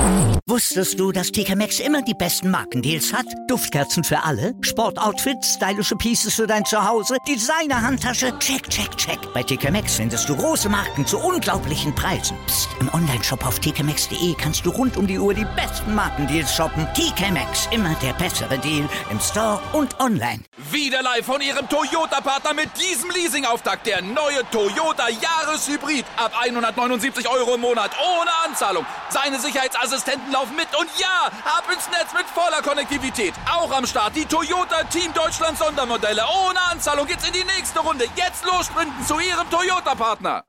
Wusstest du, dass TK Maxx immer die besten Markendeals hat? Duftkerzen für alle, Sportoutfits, stylische Pieces für dein Zuhause, Designer-Handtasche, check, check, check. Bei TK Maxx findest du große Marken zu unglaublichen Preisen. Psst. Im Onlineshop auf tkmaxx.de kannst du rund um die Uhr die besten Markendeals shoppen. TK Maxx, immer der bessere Deal im Store und online. Wieder live von Ihrem Toyota-Partner mit diesem Leasing-Auftakt. Der neue Toyota Jahreshybrid. Ab 179 € im Monat. Ohne Anzahlung. Seine Sicherheitsassistenten laufen mit. Und ja, ab ins Netz mit voller Konnektivität. Auch am Start die Toyota Team Deutschland Sondermodelle. Ohne Anzahlung geht's in die nächste Runde. Jetzt los sprinten zu Ihrem Toyota-Partner.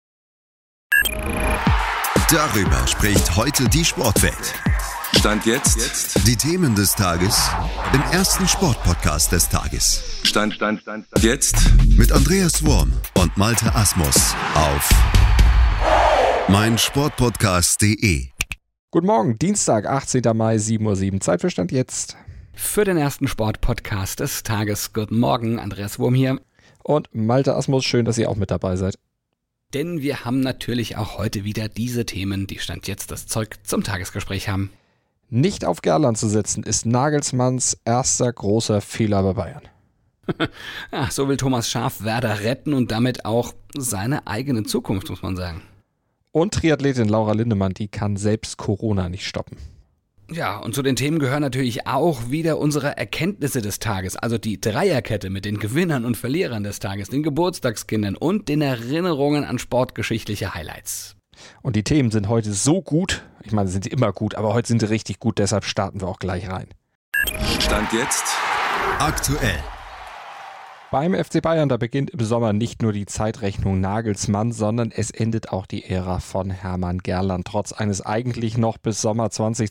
Darüber spricht heute die Sportwelt. Stand jetzt. Die Themen des Tages im ersten Sportpodcast des Tages. Stand jetzt. Mit Andreas Worm und Malte Asmus auf meinsportpodcast.de. Guten Morgen, Dienstag, 18. Mai, 7:07 Uhr. Zeit für Stand jetzt. Für den ersten Sportpodcast des Tages. Guten Morgen, Andreas Worm hier. Und Malte Asmus, schön, dass ihr auch mit dabei seid. Denn wir haben natürlich auch heute wieder diese Themen, die Stand jetzt das Zeug zum Tagesgespräch haben. Nicht auf Gerland zu setzen, ist Nagelsmanns erster großer Fehler bei Bayern. Ach, so will Thomas Schaaf Werder retten und damit auch seine eigene Zukunft, muss man sagen. Und Triathletin Laura Lindemann, die kann selbst Corona nicht stoppen. Ja, und zu den Themen gehören natürlich auch wieder unsere Erkenntnisse des Tages, also die Dreierkette mit den Gewinnern und Verlierern des Tages, den Geburtstagskindern und den Erinnerungen an sportgeschichtliche Highlights. Und die Themen sind heute so gut, ich meine, sind sie immer gut, aber heute sind sie richtig gut, deshalb starten wir auch gleich rein. Stand jetzt. Aktuell. Beim FC Bayern, da beginnt im Sommer nicht nur die Zeitrechnung Nagelsmann, sondern es endet auch die Ära von Hermann Gerland. Trotz eines eigentlich noch bis Sommer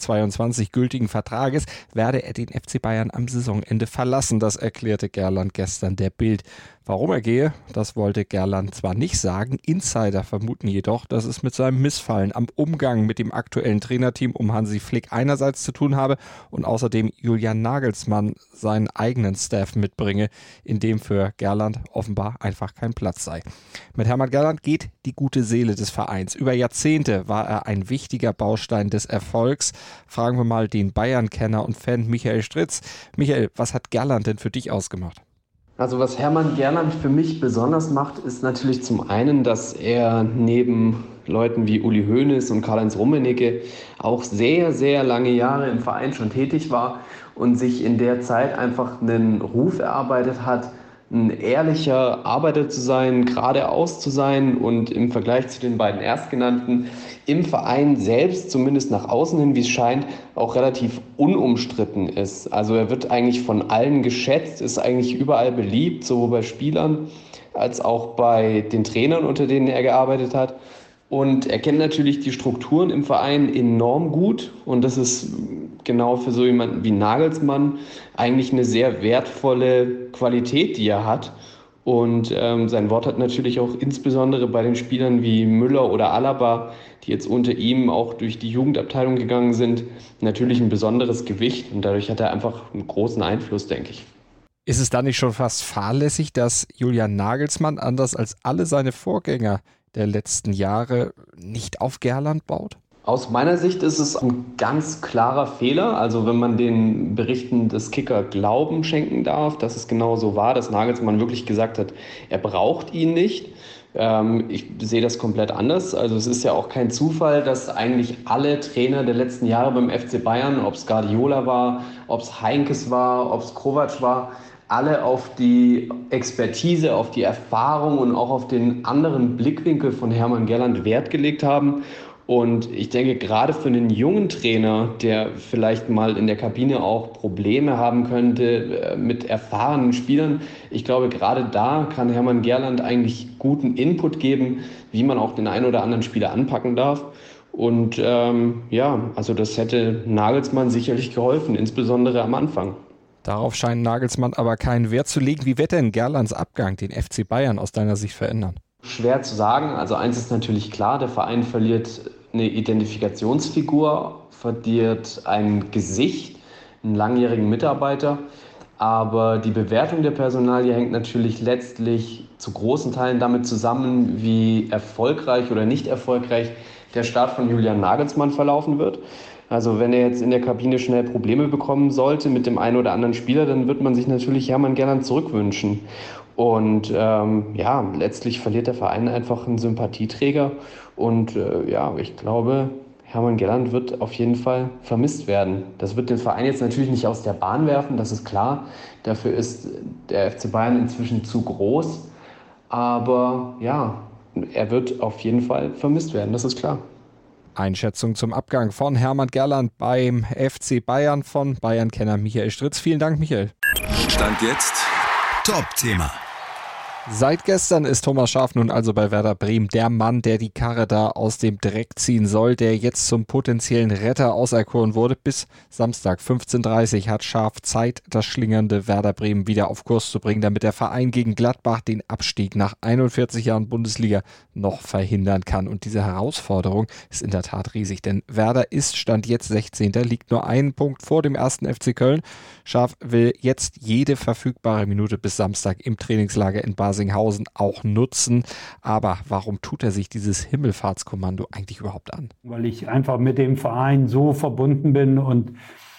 2022 gültigen Vertrages werde er den FC Bayern am Saisonende verlassen. Das erklärte Gerland gestern der Bild. Warum er gehe, das wollte Gerland zwar nicht sagen, Insider vermuten jedoch, dass es mit seinem Missfallen am Umgang mit dem aktuellen Trainerteam um Hansi Flick einerseits zu tun habe und außerdem Julian Nagelsmann seinen eigenen Staff mitbringe, in dem für Gerland offenbar einfach kein Platz sei. Mit Hermann Gerland geht die gute Seele des Vereins. Über Jahrzehnte war er ein wichtiger Baustein des Erfolgs. Fragen wir mal den Bayern-Kenner und Fan Michael Stritz. Michael, was hat Gerland denn für dich ausgemacht? Also was Hermann Gerland für mich besonders macht, ist natürlich zum einen, dass er neben Leuten wie Uli Hoeneß und Karl-Heinz Rummenigge auch sehr, sehr lange Jahre im Verein schon tätig war und sich in der Zeit einfach einen Ruf erarbeitet hat, ein ehrlicher Arbeiter zu sein, geradeaus zu sein und im Vergleich zu den beiden Erstgenannten im Verein selbst, zumindest nach außen hin, wie es scheint, auch relativ unumstritten ist. Also er wird eigentlich von allen geschätzt, ist eigentlich überall beliebt, sowohl bei Spielern als auch bei den Trainern, unter denen er gearbeitet hat. Und er kennt natürlich die Strukturen im Verein enorm gut. Und das ist genau für so jemanden wie Nagelsmann eigentlich eine sehr wertvolle Qualität, die er hat. Und sein Wort hat natürlich auch insbesondere bei den Spielern wie Müller oder Alaba, die jetzt unter ihm auch durch die Jugendabteilung gegangen sind, natürlich ein besonderes Gewicht. Und dadurch hat er einfach einen großen Einfluss, denke ich. Ist es dann nicht schon fast fahrlässig, dass Julian Nagelsmann, anders als alle seine Vorgänger der letzten Jahre, nicht auf Gerland baut? Aus meiner Sicht ist es ein ganz klarer Fehler. Also wenn man den Berichten des Kicker Glauben schenken darf, dass es genau so war, dass Nagelsmann wirklich gesagt hat, er braucht ihn nicht. Ich sehe das komplett anders. Also es ist ja auch kein Zufall, dass eigentlich alle Trainer der letzten Jahre beim FC Bayern, ob es Guardiola war, ob es Heinkes war, ob es Kovac war, alle auf die Expertise, auf die Erfahrung und auch auf den anderen Blickwinkel von Hermann Gerland Wert gelegt haben. Und ich denke, gerade für einen jungen Trainer, der vielleicht mal in der Kabine auch Probleme haben könnte mit erfahrenen Spielern, ich glaube, gerade da kann Hermann Gerland eigentlich guten Input geben, wie man auch den einen oder anderen Spieler anpacken darf. Und also das hätte Nagelsmann sicherlich geholfen, insbesondere am Anfang. Darauf scheint Nagelsmann aber keinen Wert zu legen. Wie wird denn Gerlands Abgang den FC Bayern aus deiner Sicht verändern? Schwer zu sagen. Also eins ist natürlich klar, der Verein verliert eine Identifikationsfigur, verliert ein Gesicht, einen langjährigen Mitarbeiter. Aber die Bewertung der Personalie hängt natürlich letztlich zu großen Teilen damit zusammen, wie erfolgreich oder nicht erfolgreich der Start von Julian Nagelsmann verlaufen wird. Also wenn er jetzt in der Kabine schnell Probleme bekommen sollte mit dem einen oder anderen Spieler, dann wird man sich natürlich Hermann Gerland zurückwünschen. Und letztlich verliert der Verein einfach einen Sympathieträger. Und ich glaube, Hermann Gerland wird auf jeden Fall vermisst werden. Das wird den Verein jetzt natürlich nicht aus der Bahn werfen, das ist klar. Dafür ist der FC Bayern inzwischen zu groß. Aber ja, er wird auf jeden Fall vermisst werden, das ist klar. Einschätzung zum Abgang von Hermann Gerland beim FC Bayern von Bayern-Kenner Michael Stritz. Vielen Dank, Michael. Stand jetzt Top-Thema. Seit gestern ist Thomas Schaaf nun also bei Werder Bremen der Mann, der die Karre da aus dem Dreck ziehen soll, der jetzt zum potenziellen Retter auserkoren wurde. Bis Samstag 15:30 hat Schaaf Zeit, das schlingernde Werder Bremen wieder auf Kurs zu bringen, damit der Verein gegen Gladbach den Abstieg nach 41 Jahren Bundesliga noch verhindern kann. Und diese Herausforderung ist in der Tat riesig, denn Werder ist Stand jetzt 16. liegt nur einen Punkt vor dem 1. FC Köln. Schaaf will jetzt jede verfügbare Minute bis Samstag im Trainingslager in Barsinghausen auch nutzen. Aber warum tut er sich dieses Himmelfahrtskommando eigentlich überhaupt an? Weil ich einfach mit dem Verein so verbunden bin und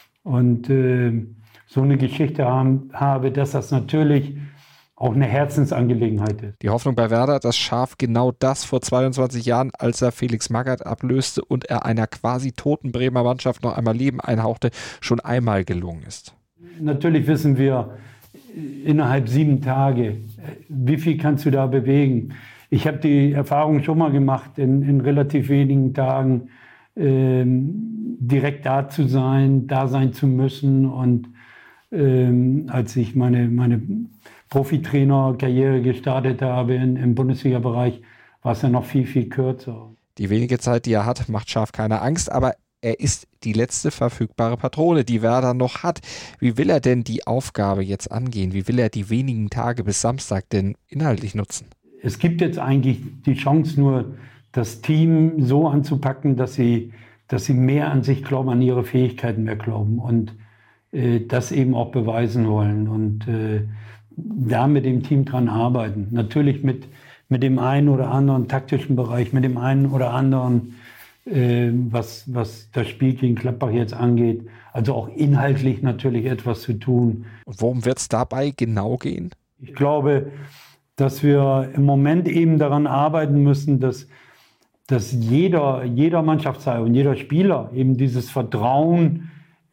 so eine Geschichte habe, dass das natürlich auch eine Herzensangelegenheit ist. Die Hoffnung bei Werder, dass Schaaf genau das vor 22 Jahren, als er Felix Magath ablöste und er einer quasi toten Bremer Mannschaft noch einmal Leben einhauchte, schon einmal gelungen ist. Natürlich wissen wir innerhalb 7 Tage, wie viel kannst du da bewegen. Ich habe die Erfahrung schon mal gemacht, in relativ wenigen Tagen direkt da sein zu müssen. Und als ich meine Profitrainer-Karriere gestartet habe im Bundesliga-Bereich, war es ja noch viel, viel kürzer. Die wenige Zeit, die er hat, macht Schaaf keine Angst, aber er ist die letzte verfügbare Patrone, die Werder noch hat. Wie will er denn die Aufgabe jetzt angehen? Wie will er die wenigen Tage bis Samstag denn inhaltlich nutzen? Es gibt jetzt eigentlich die Chance, nur das Team so anzupacken, dass sie mehr an sich glauben, an ihre Fähigkeiten mehr glauben und das eben auch beweisen wollen und da mit dem Team dran arbeiten. Natürlich mit dem einen oder anderen taktischen Bereich, mit dem einen oder anderen was das Spiel gegen Gladbach jetzt angeht. Also auch inhaltlich natürlich etwas zu tun. Und worum wird es dabei genau gehen? Ich glaube, dass wir im Moment eben daran arbeiten müssen, dass jeder Mannschaftsteil und jeder Spieler eben dieses Vertrauen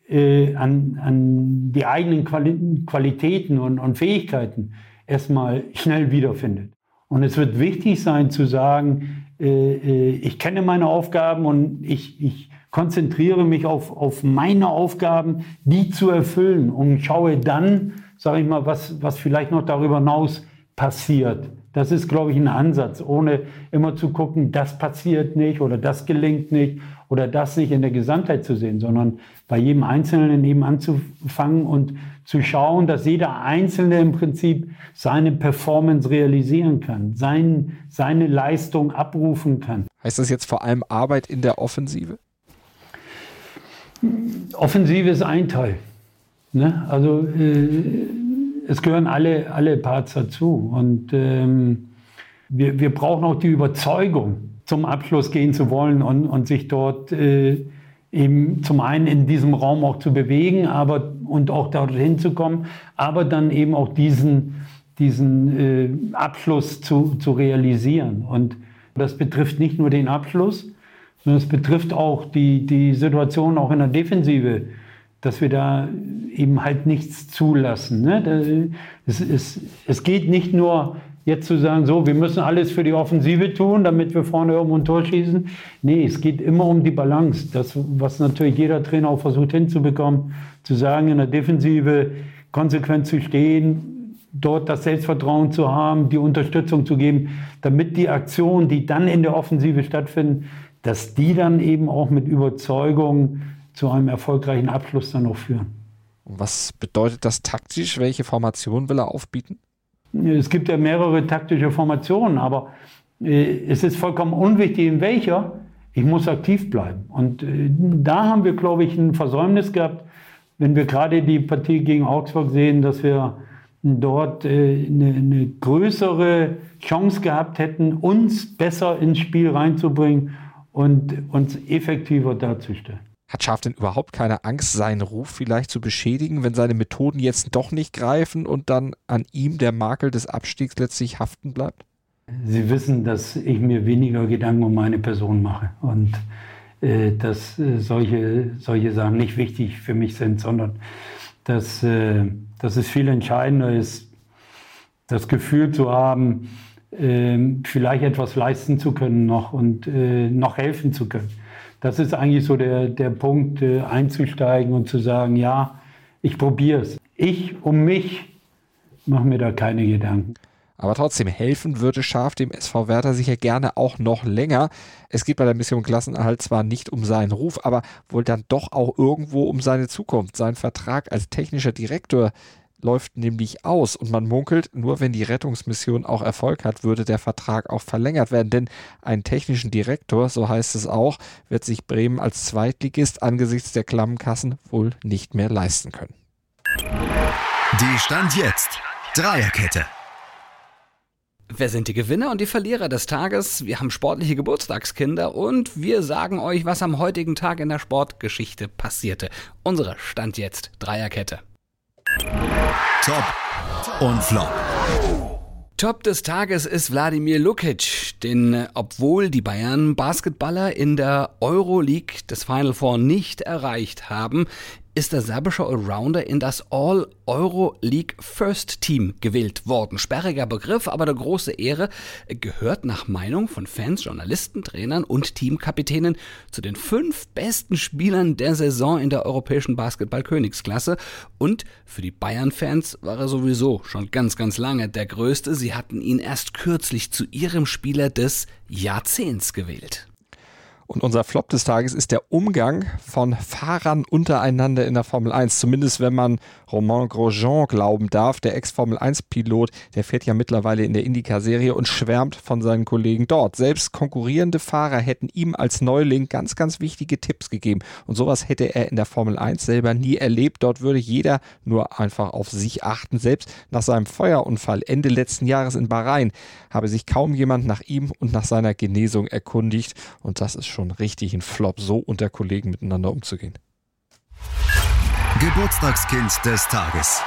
an die eigenen Qualitäten und Fähigkeiten erstmal schnell wiederfindet. Und es wird wichtig sein zu sagen, ich kenne meine Aufgaben und ich konzentriere mich auf meine Aufgaben, die zu erfüllen und schaue dann, sage ich mal, was vielleicht noch darüber hinaus passiert. Das ist, glaube ich, ein Ansatz, ohne immer zu gucken, das passiert nicht oder das gelingt nicht oder das nicht in der Gesamtheit zu sehen, sondern bei jedem Einzelnen eben anzufangen und zu schauen, dass jeder Einzelne im Prinzip seine Performance realisieren kann, seine Leistung abrufen kann. Heißt das jetzt vor allem Arbeit in der Offensive? Offensive ist ein Teil. Ne? Also es gehören alle Parts dazu. Und wir brauchen auch die Überzeugung, zum Abschluss gehen zu wollen und sich dort eben zum einen in diesem Raum auch zu bewegen, und auch dorthin zu kommen, aber dann eben auch diesen Abschluss zu realisieren. Und das betrifft nicht nur den Abschluss, sondern es betrifft auch die Situation auch in der Defensive, dass wir da eben halt nichts zulassen. Ne? Es geht nicht nur jetzt zu sagen, so, wir müssen alles für die Offensive tun, damit wir vorne irgendwo ein Tor schießen. Nee, es geht immer um die Balance. Das, was natürlich jeder Trainer auch versucht hinzubekommen, zu sagen, in der Defensive konsequent zu stehen, dort das Selbstvertrauen zu haben, die Unterstützung zu geben, damit die Aktionen, die dann in der Offensive stattfinden, dass die dann eben auch mit Überzeugung zu einem erfolgreichen Abschluss dann auch führen. Was bedeutet das taktisch? Welche Formation will er aufbieten? Es gibt ja mehrere taktische Formationen, aber es ist vollkommen unwichtig, in welcher. Ich muss aktiv bleiben. Und da haben wir, glaube ich, ein Versäumnis gehabt, wenn wir gerade die Partie gegen Augsburg sehen, dass wir dort eine größere Chance gehabt hätten, uns besser ins Spiel reinzubringen und uns effektiver darzustellen. Hat Schaaf denn überhaupt keine Angst, seinen Ruf vielleicht zu beschädigen, wenn seine Methoden jetzt doch nicht greifen und dann an ihm der Makel des Abstiegs letztlich haften bleibt? Sie wissen, dass ich mir weniger Gedanken um meine Person mache und dass solche Sachen nicht wichtig für mich sind, sondern dass es viel entscheidender ist, das Gefühl zu haben, vielleicht etwas leisten zu können noch und noch helfen zu können. Das ist eigentlich so der Punkt, einzusteigen und zu sagen, ja, ich probiere es. Ich um mich mache mir da keine Gedanken. Aber trotzdem, helfen würde Schaaf dem SV Werder sicher gerne auch noch länger. Es geht bei der Mission Klassenerhalt zwar nicht um seinen Ruf, aber wohl dann doch auch irgendwo um seine Zukunft. Sein Vertrag als technischer Direktor läuft nämlich aus und man munkelt, nur wenn die Rettungsmission auch Erfolg hat, würde der Vertrag auch verlängert werden, denn einen technischen Direktor, so heißt es auch, wird sich Bremen als Zweitligist angesichts der klammen Kassen wohl nicht mehr leisten können. Die Stand jetzt Dreierkette. Wer sind die Gewinner und die Verlierer des Tages? Wir haben sportliche Geburtstagskinder und wir sagen euch, was am heutigen Tag in der Sportgeschichte passierte. Unsere Stand jetzt Dreierkette. Top und Flop. Top des Tages ist Wladimir Lukic, denn obwohl die Bayern Basketballer in der Euroleague das Final Four nicht erreicht haben, ist der serbische Allrounder in das All-Euro-League First Team gewählt worden. Sperriger Begriff, aber der große Ehre, gehört nach Meinung von Fans, Journalisten, Trainern und Teamkapitänen zu den 5 besten Spielern der Saison in der europäischen Basketball-Königsklasse. Und für die Bayern-Fans war er sowieso schon ganz, ganz lange der Größte. Sie hatten ihn erst kürzlich zu ihrem Spieler des Jahrzehnts gewählt. Und unser Flop des Tages ist der Umgang von Fahrern untereinander in der Formel 1. Zumindest wenn man Romain Grosjean glauben darf. Der Ex-Formel-1-Pilot, der fährt ja mittlerweile in der IndyCar-Serie und schwärmt von seinen Kollegen dort. Selbst konkurrierende Fahrer hätten ihm als Neuling ganz, ganz wichtige Tipps gegeben. Und sowas hätte er in der Formel 1 selber nie erlebt. Dort würde jeder nur einfach auf sich achten. Selbst nach seinem Feuerunfall Ende letzten Jahres in Bahrain habe sich kaum jemand nach ihm und nach seiner Genesung erkundigt. Und das ist schon richtig ein Flop, so unter Kollegen miteinander umzugehen. Geburtstagskind des Tages.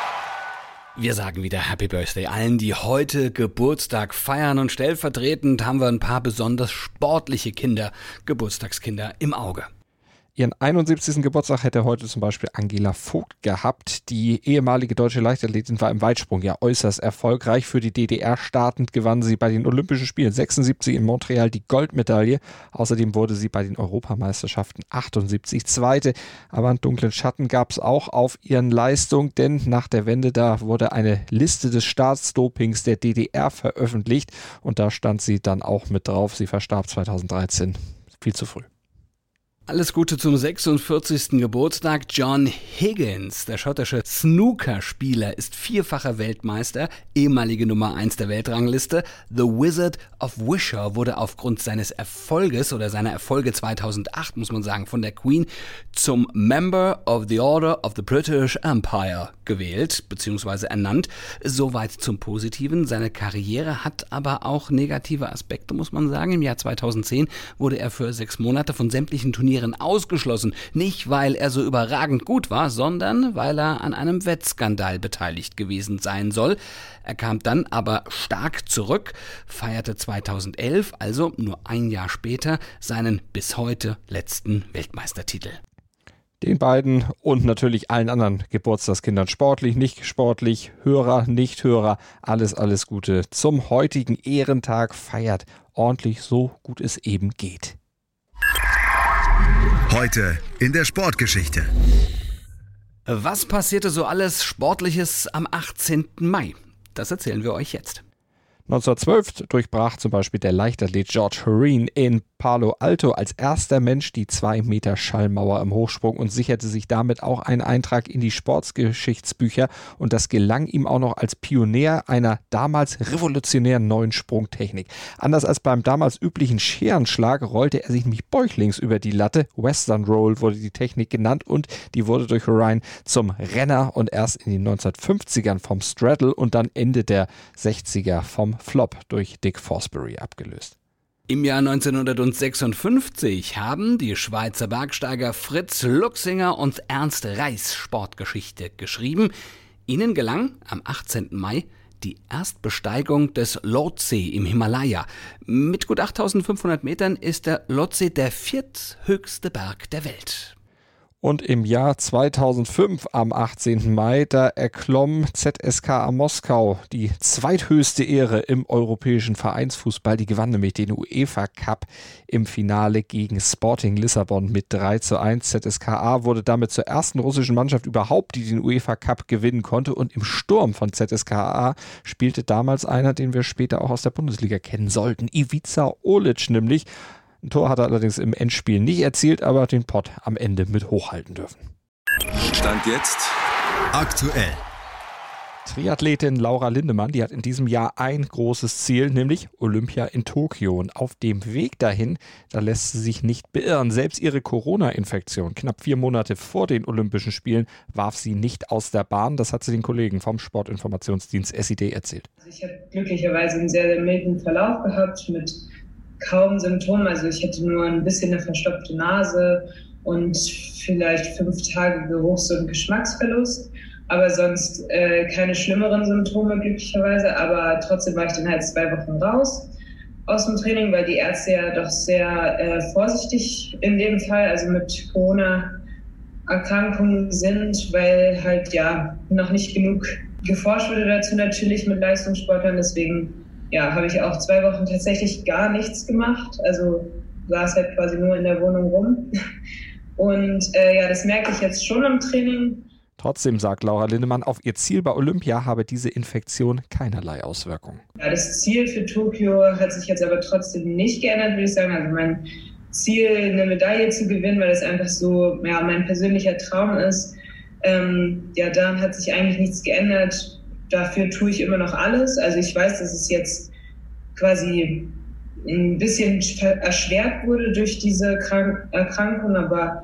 Wir sagen wieder Happy Birthday allen, die heute Geburtstag feiern und stellvertretend haben wir ein paar besonders sportliche Kinder, Geburtstagskinder im Auge. Ihren 71. Geburtstag hätte heute zum Beispiel Angela Vogt gehabt. Die ehemalige deutsche Leichtathletin war im Weitsprung ja äußerst erfolgreich. Für die DDR startend gewann sie bei den Olympischen Spielen 76 in Montreal die Goldmedaille. Außerdem wurde sie bei den Europameisterschaften 78 Zweite. Aber einen dunklen Schatten gab es auch auf ihren Leistungen, denn nach der Wende da wurde eine Liste des Staatsdopings der DDR veröffentlicht und da stand sie dann auch mit drauf. Sie verstarb 2013 viel zu früh. Alles Gute zum 46. Geburtstag. John Higgins, der schottische Snookerspieler, ist 4-facher Weltmeister, ehemalige Nummer 1 der Weltrangliste. The Wizard of Wishaw wurde aufgrund seines Erfolges oder seiner Erfolge 2008, muss man sagen, von der Queen zum Member of the Order of the British Empire gewählt bzw. ernannt. Soweit zum Positiven. Seine Karriere hat aber auch negative Aspekte, muss man sagen. Im Jahr 2010 wurde er für 6 Monate von sämtlichen Turnieren ausgeschlossen. Nicht, weil er so überragend gut war, sondern weil er an einem Wettskandal beteiligt gewesen sein soll. Er kam dann aber stark zurück, feierte 2011, also nur ein Jahr später, seinen bis heute letzten Weltmeistertitel. Den beiden und natürlich allen anderen Geburtstagskindern, sportlich, nicht sportlich, Hörer, nicht Hörer, alles Gute zum heutigen Ehrentag. Feiert ordentlich, so gut es eben geht. Heute in der Sportgeschichte. Was passierte so alles Sportliches am 18. Mai? Das erzählen wir euch jetzt. 1912 durchbrach zum Beispiel der Leichtathlet George Horine in Palo Alto als erster Mensch die 2 Meter Schallmauer im Hochsprung und sicherte sich damit auch einen Eintrag in die Sportgeschichtsbücher. Und das gelang ihm auch noch als Pionier einer damals revolutionären neuen Sprungtechnik. Anders als beim damals üblichen Scherenschlag rollte er sich nämlich bäuchlings über die Latte. Western Roll wurde die Technik genannt und die wurde durch Horine zum Renner und erst in den 1950ern vom Straddle und dann Ende der 60er vom Flop durch Dick Fosbury abgelöst. Im Jahr 1956 haben die Schweizer Bergsteiger Fritz Luxinger und Ernst Reis Sportgeschichte geschrieben. Ihnen gelang am 18. Mai die Erstbesteigung des Lhotse im Himalaya. Mit gut 8500 Metern ist der Lhotse der vierthöchste Berg der Welt. Und im Jahr 2005 am 18. Mai, da erklomm ZSKA Moskau die zweithöchste Ehre im europäischen Vereinsfußball. Die gewann nämlich den UEFA Cup im Finale gegen Sporting Lissabon mit 3:1. ZSKA wurde damit zur ersten russischen Mannschaft überhaupt, die den UEFA Cup gewinnen konnte. Und im Sturm von ZSKA spielte damals einer, den wir später auch aus der Bundesliga kennen sollten. Ivica Olic nämlich. Ein Tor hat er allerdings im Endspiel nicht erzielt, aber den Pott am Ende mit hochhalten dürfen. Stand jetzt Aktuell. Triathletin Laura Lindemann, die hat in diesem Jahr ein großes Ziel, nämlich Olympia in Tokio. Und auf dem Weg dahin, da lässt sie sich nicht beirren. Selbst ihre Corona-Infektion, knapp 4 Monate vor den Olympischen Spielen, warf sie nicht aus der Bahn. Das hat sie den Kollegen vom Sportinformationsdienst SID erzählt. Ich habe glücklicherweise einen sehr, sehr milden Verlauf gehabt mit kaum Symptomen. Also ich hatte nur ein bisschen eine verstopfte Nase und vielleicht 5 Tage Geruchs- und Geschmacksverlust. Aber sonst keine schlimmeren Symptome glücklicherweise. Aber trotzdem war ich dann halt 2 Wochen raus aus dem Training, weil die Ärzte ja doch sehr vorsichtig in dem Fall, also mit Corona-Erkrankungen sind, weil halt ja noch nicht genug geforscht wurde dazu natürlich mit Leistungssportlern. Deswegen habe ich auch 2 Wochen tatsächlich gar nichts gemacht. Also saß halt quasi nur in der Wohnung rum. Und das merke ich jetzt schon im Training. Trotzdem sagt Laura Lindemann, auf ihr Ziel bei Olympia habe diese Infektion keinerlei Auswirkungen. Ja, das Ziel für Tokio hat sich jetzt aber trotzdem nicht geändert, würde ich sagen. Also mein Ziel, eine Medaille zu gewinnen, weil das einfach so mein persönlicher Traum ist. Daran hat sich eigentlich nichts geändert. Dafür tue ich immer noch alles. Also ich weiß, dass es jetzt quasi ein bisschen erschwert wurde durch diese Erkrankung, aber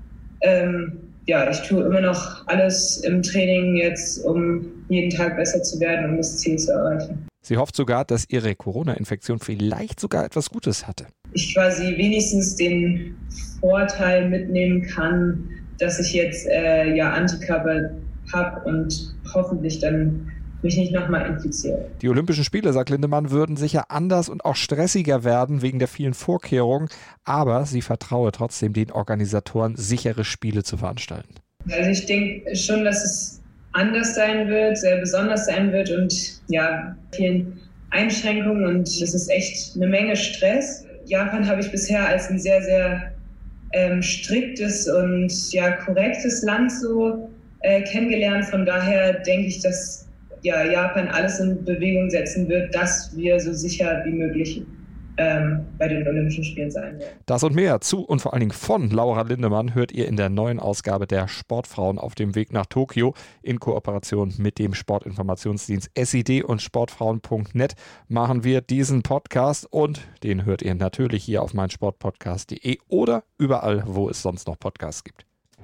ich tue immer noch alles im Training jetzt, um jeden Tag besser zu werden, um das Ziel zu erreichen. Sie hofft sogar, dass ihre Corona-Infektion vielleicht sogar etwas Gutes hatte. Ich quasi wenigstens den Vorteil mitnehmen kann, dass ich jetzt Antikörper habe und hoffentlich dann mich nicht nochmal infiziere. Die Olympischen Spiele, sagt Lindemann, würden sicher anders und auch stressiger werden wegen der vielen Vorkehrungen, aber sie vertraue trotzdem den Organisatoren, sichere Spiele zu veranstalten. Also ich denke schon, dass es anders sein wird, sehr besonders sein wird und vielen Einschränkungen und es ist echt eine Menge Stress. Japan habe ich bisher als ein sehr, sehr striktes und korrektes Land so kennengelernt. Von daher denke ich, dass Japan alles in Bewegung setzen wird, dass wir so sicher wie möglich bei den Olympischen Spielen sein werden. Das und mehr zu und vor allen Dingen von Laura Lindemann hört ihr in der neuen Ausgabe der Sportfrauen auf dem Weg nach Tokio. In Kooperation mit dem Sportinformationsdienst SID und sportfrauen.net machen wir diesen Podcast und den hört ihr natürlich hier auf meinsportpodcast.de oder überall, wo es sonst noch Podcasts gibt.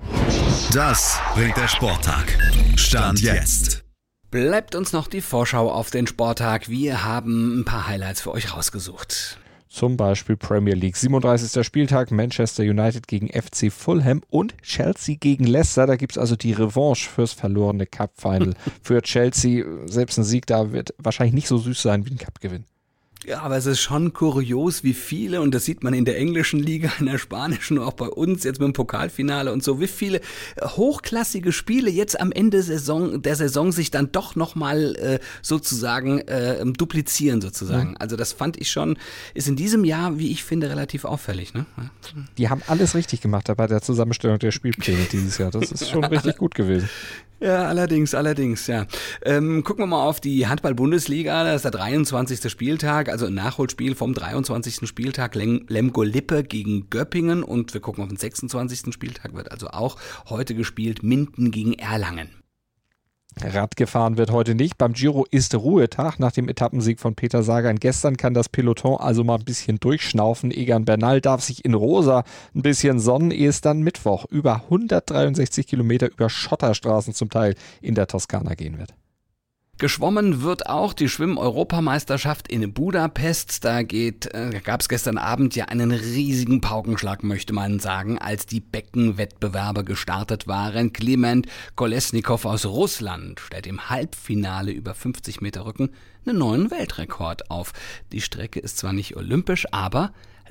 Das bringt der Sporttag. Stand jetzt. Bleibt uns noch die Vorschau auf den Sporttag. Wir haben ein paar Highlights für euch rausgesucht. Zum Beispiel Premier League, 37. Spieltag, Manchester United gegen FC Fulham und Chelsea gegen Leicester. Da gibt es also die Revanche fürs verlorene Cup-Final für Chelsea. Selbst ein Sieg da wird wahrscheinlich nicht so süß sein wie ein Cup-Gewinn. Ja, aber es ist schon kurios, wie viele, und das sieht man in der englischen Liga, in der spanischen, auch bei uns jetzt mit dem Pokalfinale und so, wie viele hochklassige Spiele jetzt am Ende der Saison sich dann doch nochmal sozusagen duplizieren sozusagen. Mhm. Also das fand ich schon, ist in diesem Jahr, wie ich finde, relativ auffällig. Ne? Die haben alles richtig gemacht bei der Zusammenstellung der Spielpläne dieses Jahr. Das ist schon richtig gut gewesen. Ja, allerdings, ja. Gucken wir mal auf die Handball-Bundesliga, das ist der 23. Spieltag, also ein Nachholspiel vom 23. Spieltag, Lemgo-Lippe gegen Göppingen und wir gucken auf den 26. Spieltag, wird also auch heute gespielt, Minden gegen Erlangen. Rad gefahren wird heute nicht. Beim Giro ist Ruhetag nach dem Etappensieg von Peter Sagan. Gestern kann das Peloton also mal ein bisschen durchschnaufen. Egan Bernal darf sich in Rosa ein bisschen sonnen, ehe es dann Mittwoch über 163 Kilometer über Schotterstraßen zum Teil in der Toskana gehen wird. Geschwommen wird auch die Schwimm-Europameisterschaft in Budapest. Da gab es gestern Abend ja einen riesigen Paukenschlag, möchte man sagen, als die Beckenwettbewerbe gestartet waren. Kliment Kolesnikow aus Russland stellt im Halbfinale über 50 Meter Rücken einen neuen Weltrekord auf. Die Strecke ist zwar nicht olympisch, aber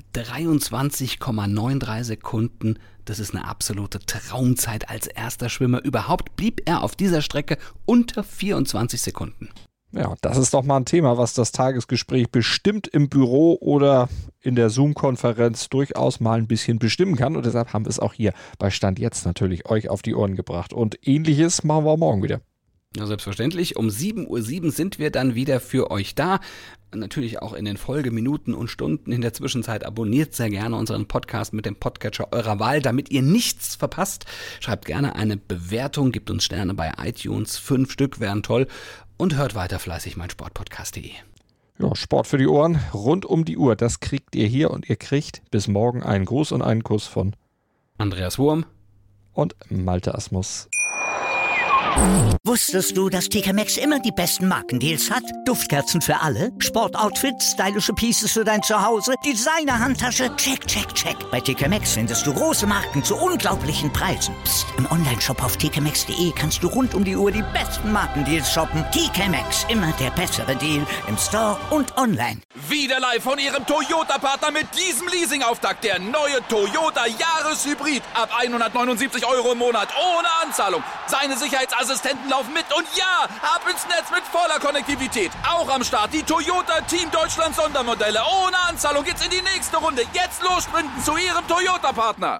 23,93 Sekunden, das ist eine absolute Traumzeit als erster Schwimmer überhaupt, blieb er auf dieser Strecke unter 24 Sekunden. Ja, das ist doch mal ein Thema, was das Tagesgespräch bestimmt im Büro oder in der Zoom-Konferenz durchaus mal ein bisschen bestimmen kann. Und deshalb haben wir es auch hier bei Stand Jetzt natürlich euch auf die Ohren gebracht. Und Ähnliches machen wir morgen wieder. Ja, selbstverständlich. Um 7:07 Uhr sind wir dann wieder für euch da. Natürlich auch in den Folgeminuten und Stunden. In der Zwischenzeit abonniert sehr gerne unseren Podcast mit dem Podcatcher eurer Wahl, damit ihr nichts verpasst. Schreibt gerne eine Bewertung, gebt uns Sterne bei iTunes. 5 Stück wären toll. Und hört weiter fleißig meinsportpodcast.de. Ja, Sport für die Ohren, rund um die Uhr. Das kriegt ihr hier und ihr kriegt bis morgen einen Gruß und einen Kuss von Andreas Wurm und Malte Asmus. Wusstest du, dass TK Maxx immer die besten Markendeals hat? Duftkerzen für alle, Sportoutfits, stylische Pieces für dein Zuhause, Designer-Handtasche, check, check, check. Bei TK Maxx findest du große Marken zu unglaublichen Preisen. Psst. Im Onlineshop auf tkmaxx.de kannst du rund um die Uhr die besten Markendeals shoppen. TK Maxx, immer der bessere Deal im Store und online. Wieder live von Ihrem Toyota-Partner mit diesem Leasing-Auftakt. Der neue Toyota Jahreshybrid. Ab 179 € im Monat ohne Anzahlung. Seine Sicherheitsassistenten laufen mit und ja, ab ins Netz mit voller Konnektivität. Auch am Start die Toyota Team Deutschland Sondermodelle. Ohne Anzahlung geht's in die nächste Runde. Jetzt los sprinten zu Ihrem Toyota-Partner.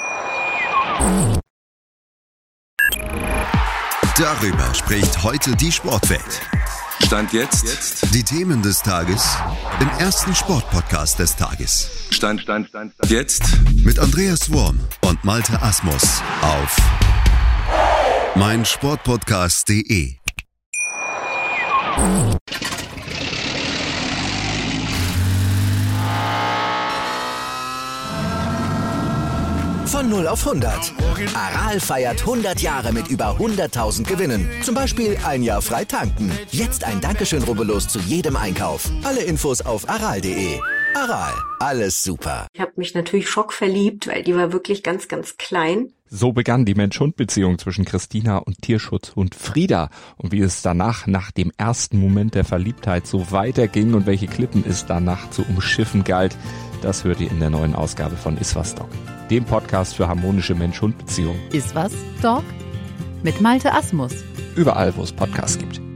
Darüber spricht heute die Sportwelt. Stand jetzt. Die Themen des Tages im ersten Sportpodcast des Tages. Stand jetzt. Mit Andreas Wurm und Malte Asmus auf meinsportpodcast.de. Von 0 auf 100. Aral feiert 100 Jahre mit über 100.000 Gewinnen. Zum Beispiel ein Jahr frei tanken. Jetzt ein Dankeschön, rubbellos zu jedem Einkauf. Alle Infos auf aral.de. Aral, alles super. Ich habe mich natürlich schockverliebt, weil die war wirklich ganz, ganz klein. So begann die Mensch-Hund-Beziehung zwischen Christina und Tierschutzhund Frieda. Und wie es danach, nach dem ersten Moment der Verliebtheit, so weiterging und welche Klippen es danach zu umschiffen galt, das hört ihr in der neuen Ausgabe von Iswas Dog, dem Podcast für harmonische Mensch-Hund-Beziehungen. Iswas Dog? Mit Malte Asmus. Überall, wo es Podcasts gibt.